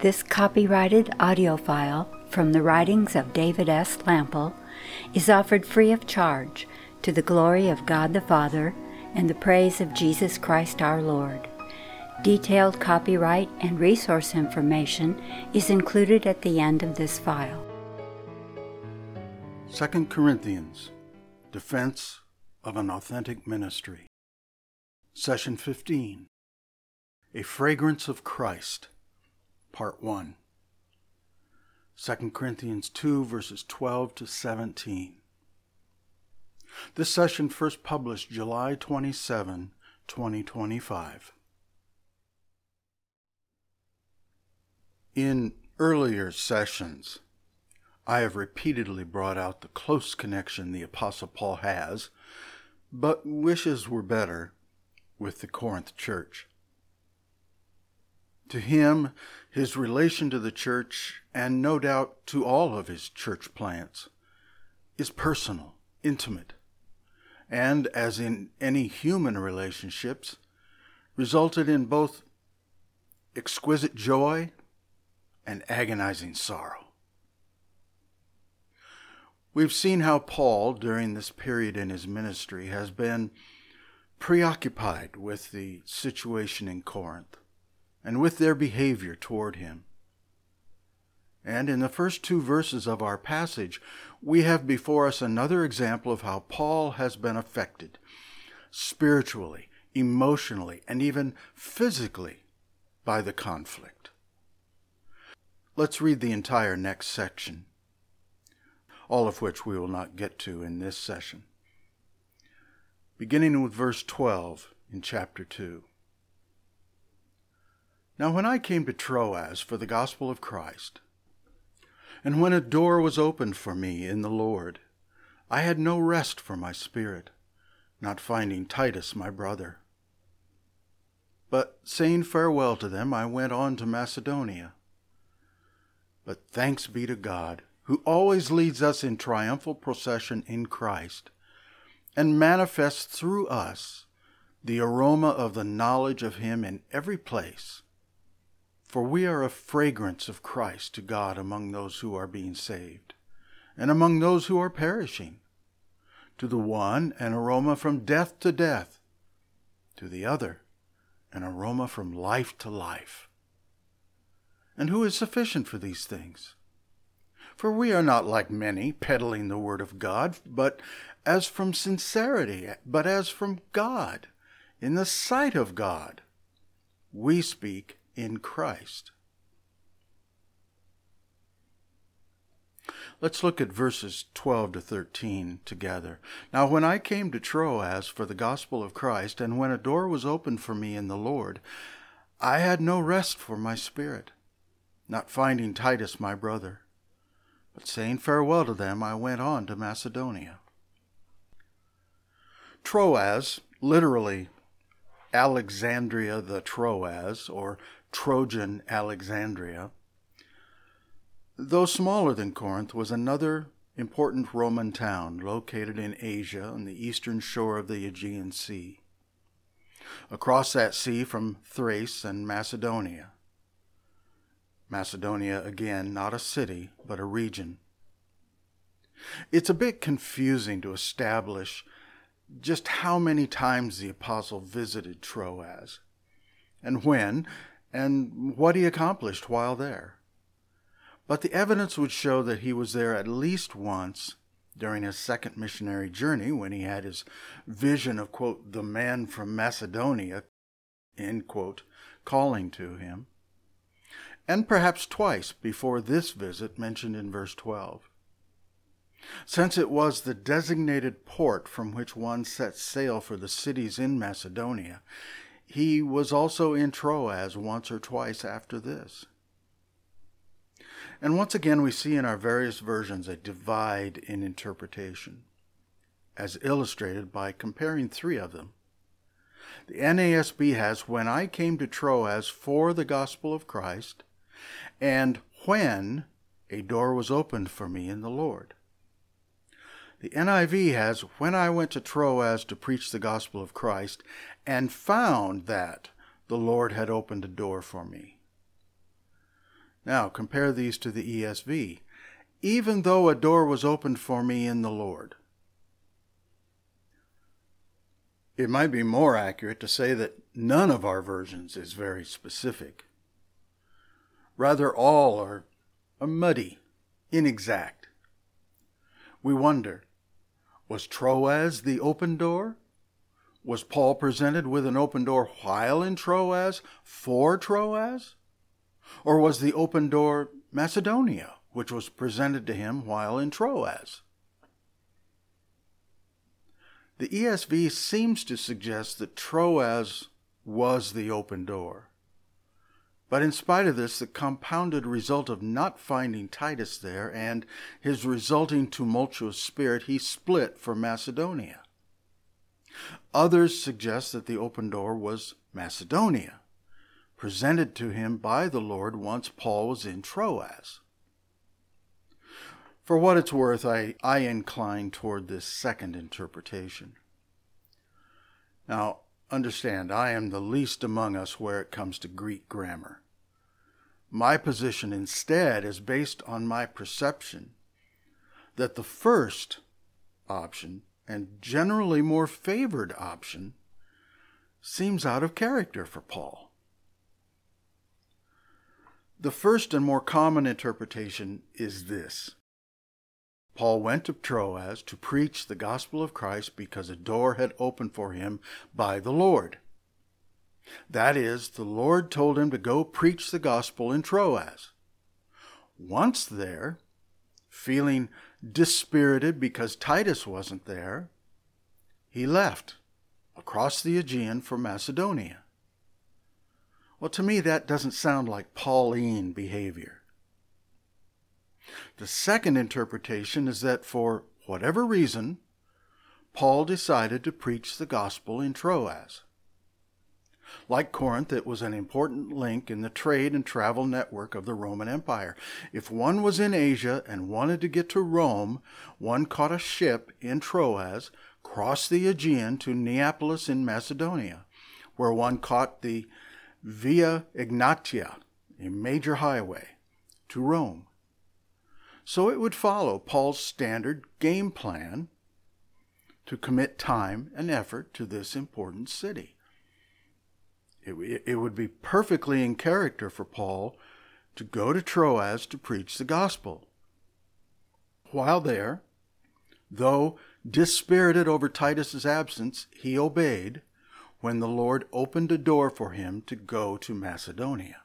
This copyrighted audio file from the writings of David S. Lample is offered free of charge to the glory of God the Father and the praise of Jesus Christ our Lord. Detailed copyright and resource information is included at the end of this file. 2 Corinthians, Defense of an Authentic Ministry. Session 15, A Fragrance of Christ, Part 1. 2 Corinthians 2, verses 12 to 17. This session first published July 27, 2025. In earlier sessions, I have repeatedly brought out the close connection the Apostle Paul has, but wishes were better, with the Corinth church. To him, his relation to the church, and no doubt to all of his church plants, is personal, intimate, and, as in any human relationships, resulted in both exquisite joy and agonizing sorrow. We've seen how Paul, during this period in his ministry, has been preoccupied with the situation in Corinth and with their behavior toward him. And in the first two verses of our passage, we have before us another example of how Paul has been affected spiritually, emotionally, and even physically by the conflict. Let's read the entire next section, all of which we will not get to in this session. Beginning with verse 12 in chapter 2. Now when I came to Troas for the gospel of Christ, and when a door was opened for me in the Lord, I had no rest for my spirit, not finding Titus my brother. But saying farewell to them, I went on to Macedonia. But thanks be to God, who always leads us in triumphal procession in Christ, and manifests through us the aroma of the knowledge of him in every place. For we are a fragrance of Christ to God among those who are being saved, and among those who are perishing. To the one, an aroma from death to death. To the other, an aroma from life to life. And who is sufficient for these things? For we are not like many, peddling the word of God, but as from sincerity, but as from God, in the sight of God, we speak in Christ. Let's look at verses 12 to 13 together. Now when I came to Troas for the gospel of Christ, and when a door was opened for me in the Lord, I had no rest for my spirit, not finding Titus my brother. But saying farewell to them, I went on to Macedonia. Troas, literally Alexandria the Troas, or Trojan Alexandria, though smaller than Corinth, was another important Roman town located in Asia on the eastern shore of the Aegean Sea. Across that sea from Thrace and Macedonia. Macedonia, again, not a city, but a region. It's a bit confusing to establish just how many times the apostle visited Troas, and when, and what he accomplished while there. But the evidence would show that he was there at least once during his second missionary journey, when he had his vision of, quote, the man from Macedonia, end quote, calling to him, and perhaps twice before this visit mentioned in verse 12. Since it was the designated port from which one set sail for the cities in Macedonia, he was also in Troas once or twice after this. And once again we see in our various versions a divide in interpretation, as illustrated by comparing three of them. The NASB has, when I came to Troas for the gospel of Christ, and when a door was opened for me in the Lord. The NIV has, when I went to Troas to preach the gospel of Christ, and found that the Lord had opened a door for me. Now, compare these to the ESV. Even though a door was opened for me in the Lord. It might be more accurate to say that none of our versions is very specific. Rather, all are muddy, inexact. We wonder, was Troas the open door? Was Paul presented with an open door while in Troas for Troas? Or was the open door Macedonia, which was presented to him while in Troas? The ESV seems to suggest that Troas was the open door. But in spite of this, the compounded result of not finding Titus there and his resulting tumultuous spirit, he split for Macedonia. Others suggest that the open door was Macedonia, presented to him by the Lord once Paul was in Troas. For what it's worth, I incline toward this second interpretation. Now, understand, I am the least among us where it comes to Greek grammar. My position instead is based on my perception that the first option, and generally more favored option, seems out of character for Paul. The first and more common interpretation is this. Paul went to Troas to preach the gospel of Christ because a door had opened for him by the Lord. That is, the Lord told him to go preach the gospel in Troas. Once there, feeling dispirited because Titus wasn't there, he left across the Aegean for Macedonia. Well, to me, that doesn't sound like Pauline behavior. The second interpretation is that for whatever reason, Paul decided to preach the gospel in Troas. Like Corinth, it was an important link in the trade and travel network of the Roman Empire. If one was in Asia and wanted to get to Rome, one caught a ship in Troas, crossed the Aegean to Neapolis in Macedonia, where one caught the Via Egnatia, a major highway, to Rome. So it would follow Paul's standard game plan to commit time and effort to this important city. It would be perfectly in character for Paul to go to Troas to preach the gospel. While there, though dispirited over Titus's absence, he obeyed when the Lord opened a door for him to go to Macedonia.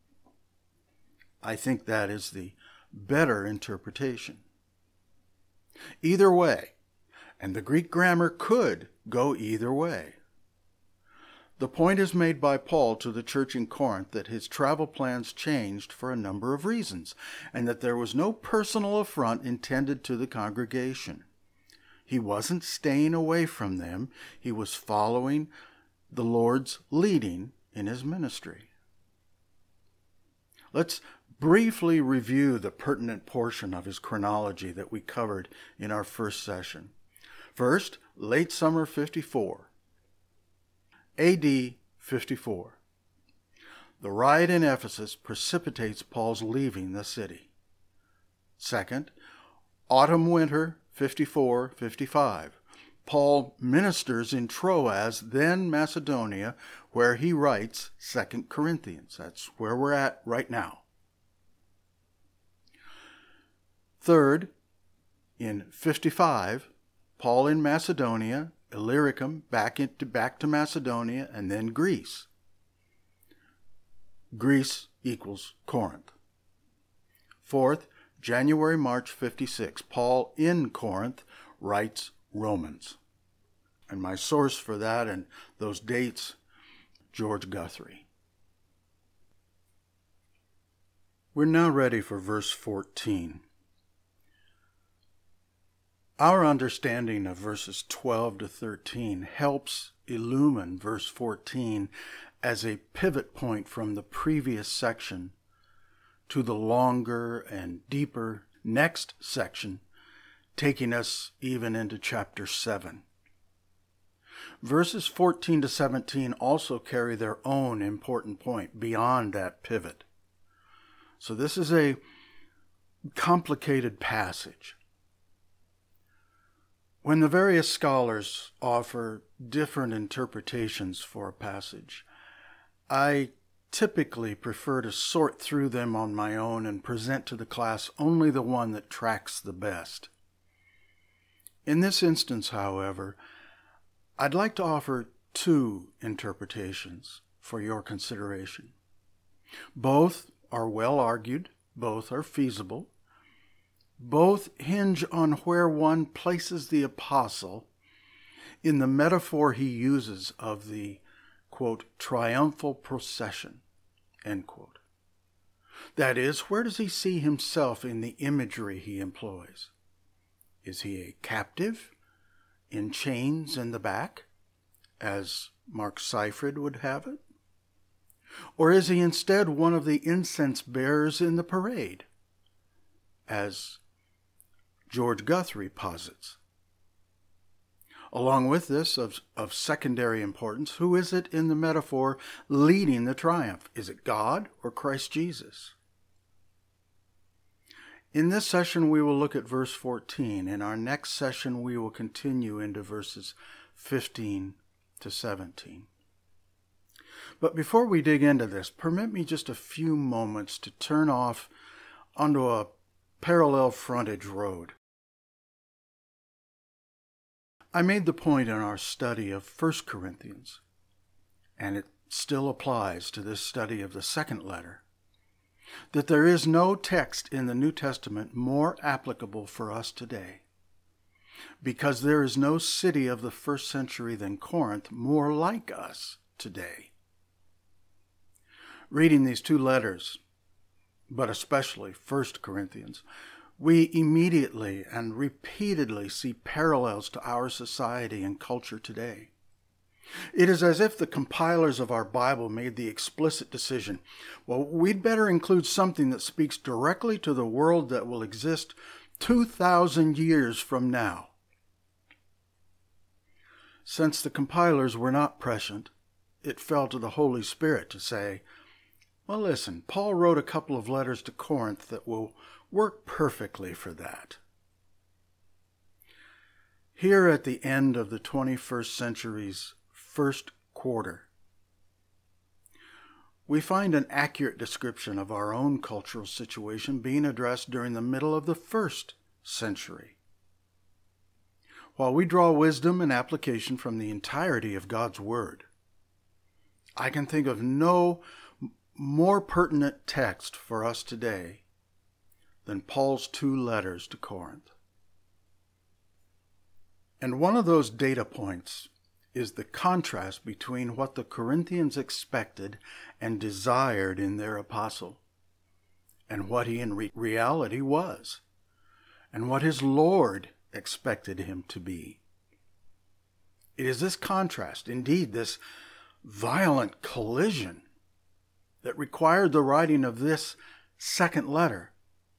I think that is the better interpretation. Either way, and the Greek grammar could go either way. The point is made by Paul to the church in Corinth that his travel plans changed for a number of reasons, and that there was no personal affront intended to the congregation. He wasn't staying away from them. He was following the Lord's leading in his ministry. Let's briefly review the pertinent portion of his chronology that we covered in our first session. First, late summer 54. AD 54. The riot in Ephesus precipitates Paul's leaving the city. Second, autumn-winter 54-55. Paul ministers in Troas, then Macedonia, where he writes 2 Corinthians. That's where we're at right now. Third, in 55, Paul in Macedonia, Illyricum, back to Macedonia, and then Greece. Greece equals Corinth. Fourth, January-March 56, Paul in Corinth writes Romans. And my source for that and those dates, George Guthrie. We're now ready for verse 14. Our understanding of verses 12 to 13 helps illumine verse 14 as a pivot point from the previous section to the longer and deeper next section, taking us even into chapter 7. Verses 14 to 17 also carry their own important point beyond that pivot. So this is a complicated passage. When the various scholars offer different interpretations for a passage, I typically prefer to sort through them on my own and present to the class only the one that tracks the best. In this instance, however, I'd like to offer two interpretations for your consideration. Both are well argued, both are feasible, both hinge on where one places the apostle in the metaphor he uses of the, quote, triumphal procession, end quote. That is, where does he see himself in the imagery he employs? Is he a captive in chains in the back, as Mark Seifert would have it? Or is he instead one of the incense bearers in the parade, as George Guthrie posits? Along with this, of secondary importance, who is it in the metaphor leading the triumph? Is it God or Christ Jesus? In this session, we will look at verse 14. In our next session, we will continue into verses 15 to 17. But before we dig into this, permit me just a few moments to turn off onto a parallel frontage road. I made the point in our study of 1 Corinthians, and it still applies to this study of the second letter, that there is no text in the New Testament more applicable for us today, because there is no city of the first century than Corinth more like us today. Reading these two letters, but especially 1 Corinthians, we immediately and repeatedly see parallels to our society and culture today. It is as if the compilers of our Bible made the explicit decision, well, we'd better include something that speaks directly to the world that will exist 2,000 years from now. Since the compilers were not prescient, it fell to the Holy Spirit to say, well, listen, Paul wrote a couple of letters to Corinth that will work perfectly for that. Here at the end of the 21st century's first quarter, we find an accurate description of our own cultural situation being addressed during the middle of the first century. While we draw wisdom and application from the entirety of God's Word, I can think of no more pertinent text for us today than Paul's two letters to Corinth. And one of those data points is the contrast between what the Corinthians expected and desired in their apostle, and what he in reality was, and what his Lord expected him to be. It is this contrast, indeed this violent collision, that required the writing of this second letter,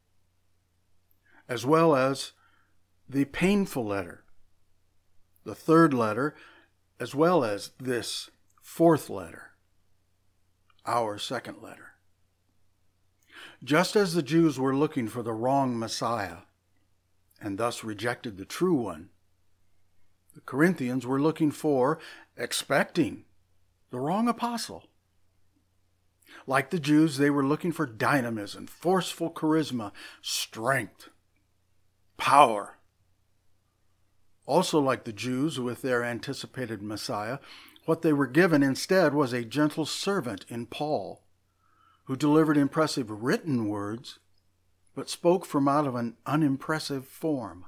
as well as the painful letter, the third letter, as well as this fourth letter, our second letter. Just as the Jews were looking for the wrong Messiah, and thus rejected the true one, the Corinthians were looking for, expecting, the wrong apostle. Like the Jews, they were looking for dynamism, forceful charisma, strength, power. Also like the Jews with their anticipated Messiah, what they were given instead was a gentle servant in Paul, who delivered impressive written words, but spoke from out of an unimpressive form.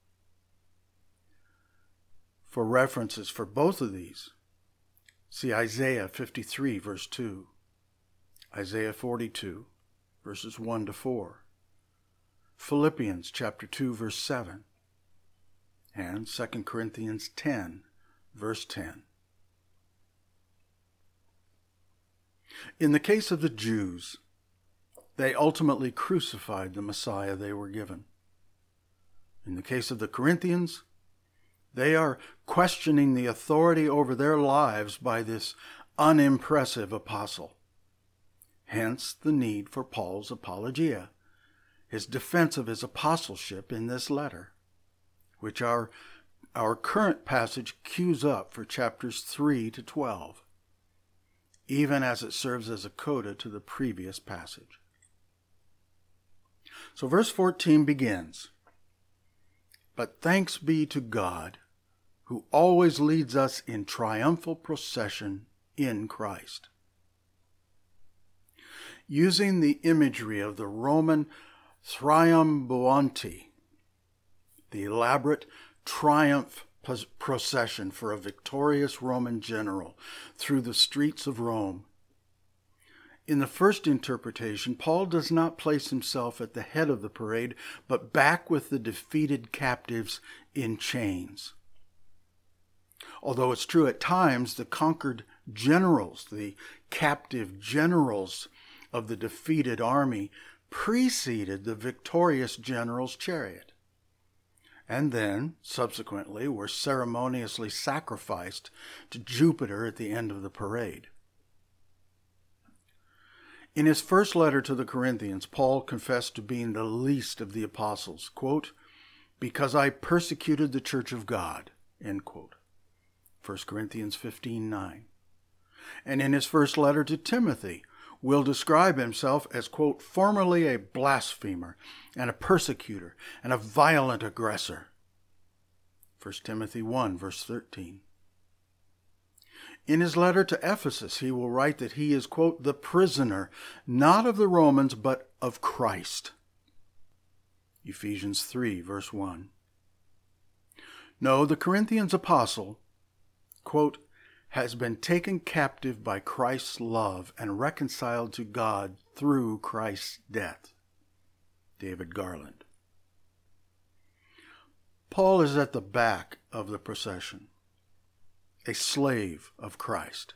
For references for both of these, see Isaiah 53, verse 2. Isaiah 42, verses 1 to 4, Philippians chapter 2, verse 7, and 2 Corinthians 10, verse 10. In the case of the Jews, they ultimately crucified the Messiah they were given. In the case of the Corinthians, they are questioning the authority over their lives by this unimpressive apostle. Hence the need for Paul's apologia, his defense of his apostleship in this letter, which our current passage cues up for chapters 3 to 12, even as it serves as a coda to the previous passage. So verse 14 begins, "But thanks be to God, who always leads us in triumphal procession in Christ." Using the imagery of the Roman triumbuanti, the elaborate triumph procession for a victorious Roman general through the streets of Rome. In the first interpretation, Paul does not place himself at the head of the parade, but back with the defeated captives in chains. Although it's true at times the conquered generals, the captive generals of the defeated army, preceded the victorious general's chariot, and then, subsequently, were ceremoniously sacrificed to Jupiter at the end of the parade. In his first letter to the Corinthians, Paul confessed to being the least of the apostles, quote, "because I persecuted the church of God," end quote. 1 Corinthians 15:9. And in his first letter to Timothy, will describe himself as, quote, "formerly a blasphemer and a persecutor and a violent aggressor." 1 Timothy 1, verse 13. In his letter to Ephesus, he will write that he is, quote, "the prisoner, not of the Romans, but of Christ." Ephesians 3, verse 1. No, the Corinthians apostle, quote, "has been taken captive by Christ's love and reconciled to God through Christ's death." David Garland. Paul is at the back of the procession, a slave of Christ.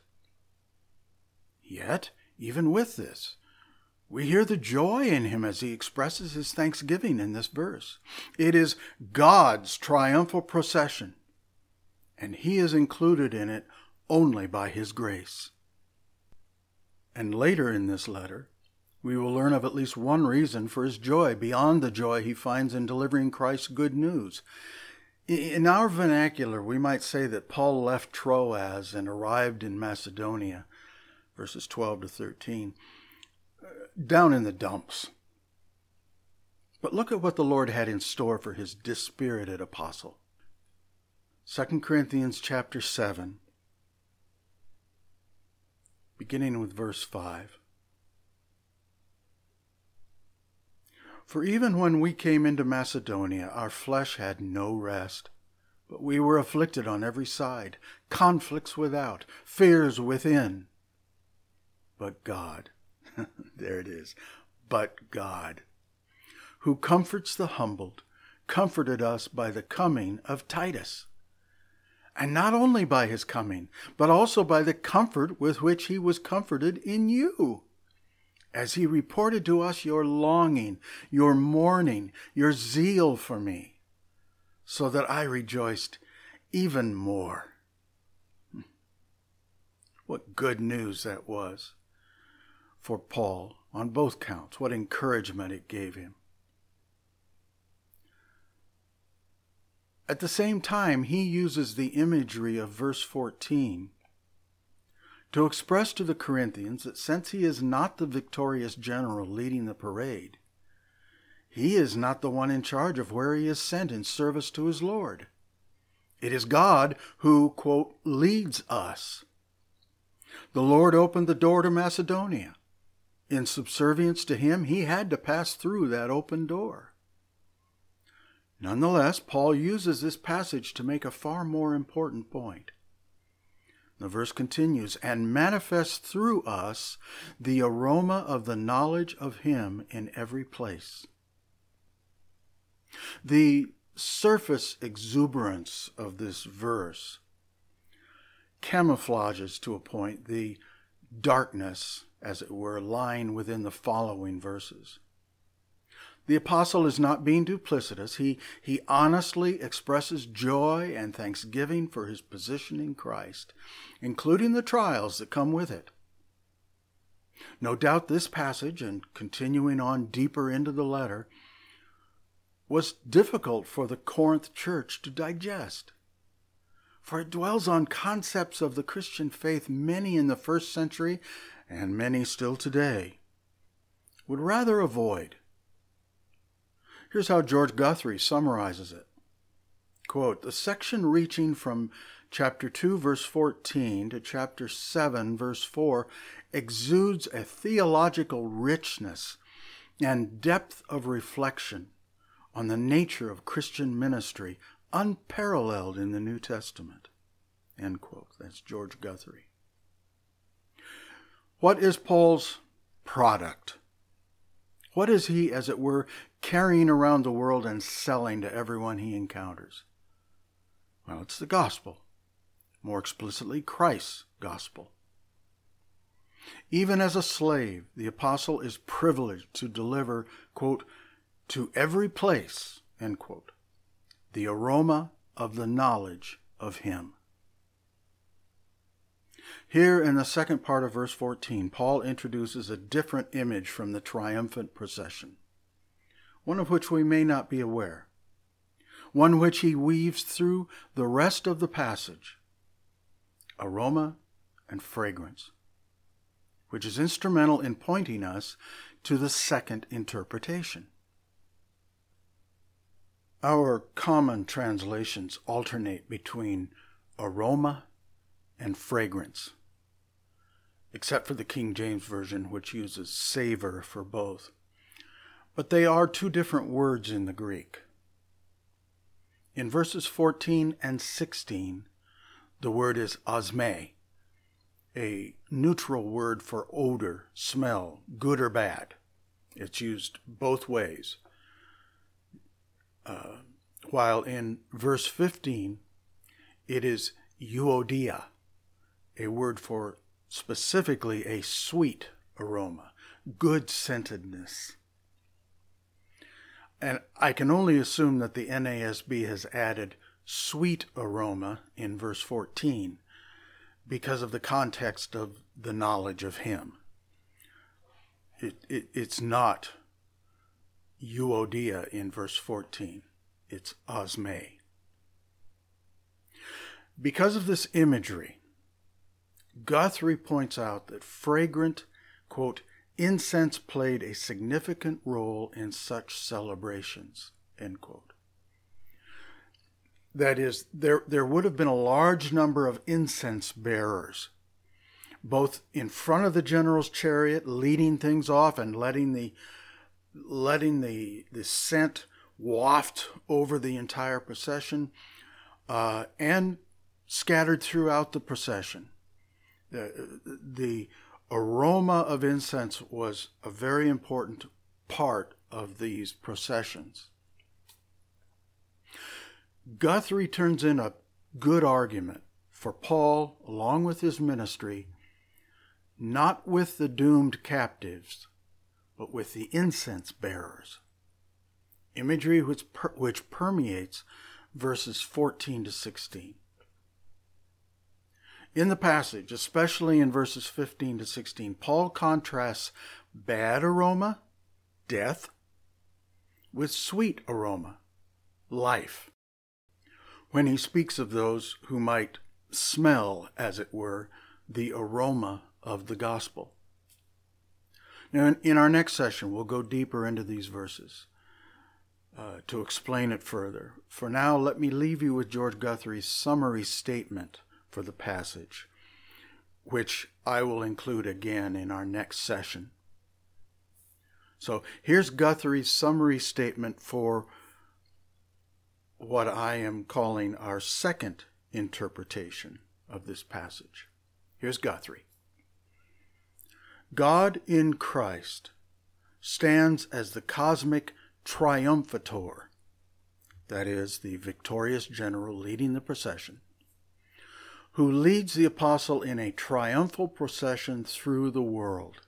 Yet, even with this, we hear the joy in him as he expresses his thanksgiving in this verse. It is God's triumphal procession, and he is included in it only by his grace. And later in this letter, we will learn of at least one reason for his joy beyond the joy he finds in delivering Christ's good news. In our vernacular, we might say that Paul left Troas and arrived in Macedonia, verses 12 to 13, down in the dumps. But look at what the Lord had in store for his dispirited apostle. 2 Corinthians chapter 7, beginning with verse 5. "For even when we came into Macedonia, our flesh had no rest, but we were afflicted on every side, conflicts without, fears within. But God," there it is, "but God, who comforts the humbled, comforted us by the coming of Titus. And not only by his coming, but also by the comfort with which he was comforted in you, as he reported to us your longing, your mourning, your zeal for me, so that I rejoiced even more." What good news that was for Paul on both counts. What encouragement it gave him. At the same time, he uses the imagery of verse 14 to express to the Corinthians that since he is not the victorious general leading the parade, he is not the one in charge of where he is sent in service to his Lord. It is God who, quote, "leads us." The Lord opened the door to Macedonia. In subservience to him, he had to pass through that open door. Nonetheless, Paul uses this passage to make a far more important point. The verse continues, "and manifest through us the aroma of the knowledge of him in every place." The surface exuberance of this verse camouflages to a point the darkness, as it were, lying within the following verses. The apostle is not being duplicitous. He honestly expresses joy and thanksgiving for his position in Christ, including the trials that come with it. No doubt this passage, and continuing on deeper into the letter, was difficult for the Corinth church to digest, for it dwells on concepts of the Christian faith many in the first century, and many still today, would rather avoid. Here's how George Guthrie summarizes it. Quote, "The section reaching from chapter 2, verse 14 to chapter 7, verse 4 exudes a theological richness and depth of reflection on the nature of Christian ministry unparalleled in the New Testament." End quote. That's George Guthrie. What is Paul's product? What is he, as it were, carrying around the world and selling to everyone he encounters? Well, it's the gospel. More explicitly, Christ's gospel. Even as a slave, the apostle is privileged to deliver, quote, "to every place," end quote, the aroma of the knowledge of him. Here in the second part of verse 14, Paul introduces a different image from the triumphant procession, one of which we may not be aware, one which he weaves through the rest of the passage, aroma and fragrance, which is instrumental in pointing us to the second interpretation. Our common translations alternate between aroma and fragrance, except for the King James Version, which uses savor for both. But they are two different words in the Greek. In verses 14 and 16, the word is osme, a neutral word for odor, smell, good or bad. It's used both ways. While in verse 15, it is euodia, a word for specifically a sweet aroma, good scentedness. And I can only assume that the NASB has added sweet aroma in verse 14 because of the context of the knowledge of him. It's not euodia in verse 14. It's osme. Because of this imagery, Guthrie points out that fragrant, quote, incense played a significant role in such celebrations, end quote. That is, there would have been a large number of incense bearers, both in front of the general's chariot, leading things off and letting the scent waft over the entire procession, and scattered throughout the procession. The aroma of incense was a very important part of these processions. Guthrie turns in a good argument for Paul, along with his ministry, not with the doomed captives, but with the incense bearers. Imagery which permeates verses 14 to 16. In the passage, especially in verses 15 to 16, Paul contrasts bad aroma, death, with sweet aroma, life, when he speaks of those who might smell, as it were, the aroma of the gospel. Now, in our next session, we'll go deeper into these verses to explain it further. For now, let me leave you with George Guthrie's summary statement for the passage, which I will include again in our next session. So here's Guthrie's summary statement for what I am calling our second interpretation of this passage. Here's Guthrie. God in Christ stands as the cosmic triumphator, that is, the victorious general leading the procession, who leads the apostle in a triumphal procession through the world.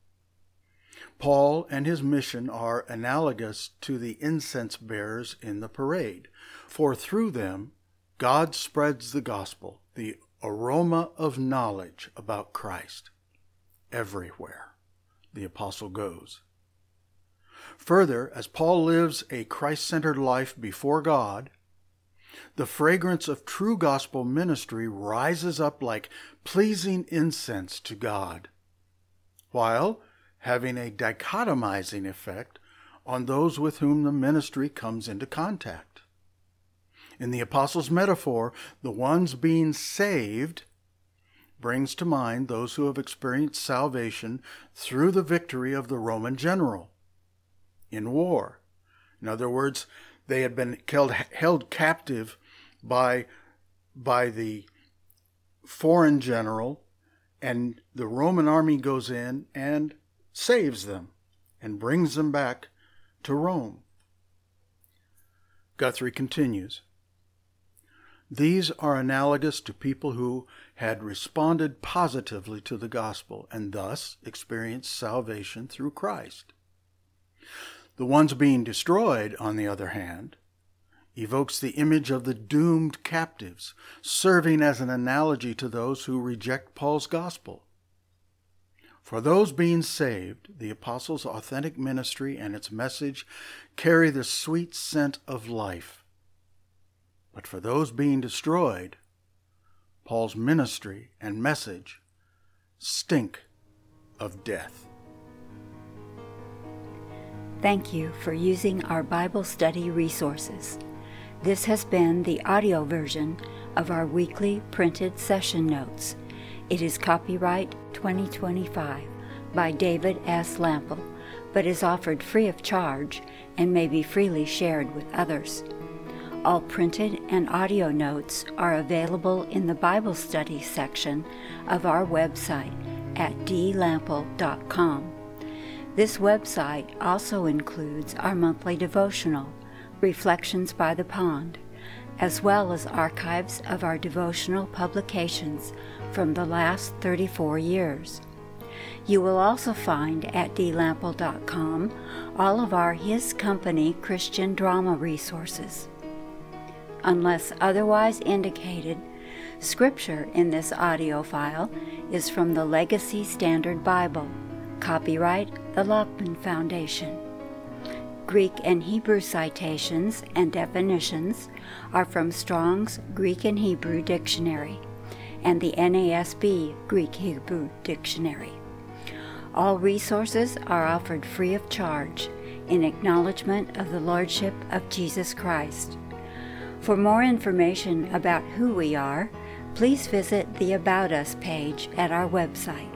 Paul and his mission are analogous to the incense bearers in the parade, for through them God spreads the gospel, the aroma of knowledge about Christ, everywhere. the apostle goes. Further, as Paul lives a Christ-centered life before God, the fragrance of true gospel ministry rises up like pleasing incense to God, while having a dichotomizing effect on those with whom the ministry comes into contact. In the apostle's metaphor, the ones being saved brings to mind those who have experienced salvation through the victory of the Roman general in war. In other words, they had been held captive by the foreign general, and the Roman army goes in and saves them and brings them back to Rome. Guthrie continues, "These are analogous to people who had responded positively to the gospel and thus experienced salvation through Christ. The ones being destroyed, on the other hand, evokes the image of the doomed captives, serving as an analogy to those who reject Paul's gospel. For those being saved, the apostle's authentic ministry and its message carry the sweet scent of life. But for those being destroyed, Paul's ministry and message stink of death." Thank you for using our Bible study resources. This has been the audio version of our weekly printed session notes. It is copyright 2025 by David S. Lample, but is offered free of charge and may be freely shared with others. All printed and audio notes are available in the Bible study section of our website at dlample.com. This website also includes our monthly devotional, Reflections by the Pond, as well as archives of our devotional publications from the last 34 years. You will also find at dlample.com all of our His Company Christian drama resources. Unless otherwise indicated, Scripture in this audio file is from the Legacy Standard Bible, copyright the Lockman Foundation. Greek and Hebrew citations and definitions are from Strong's Greek and Hebrew Dictionary and the NASB Greek-Hebrew Dictionary. All resources are offered free of charge in acknowledgement of the Lordship of Jesus Christ. For more information about who we are, please visit the About Us page at our website.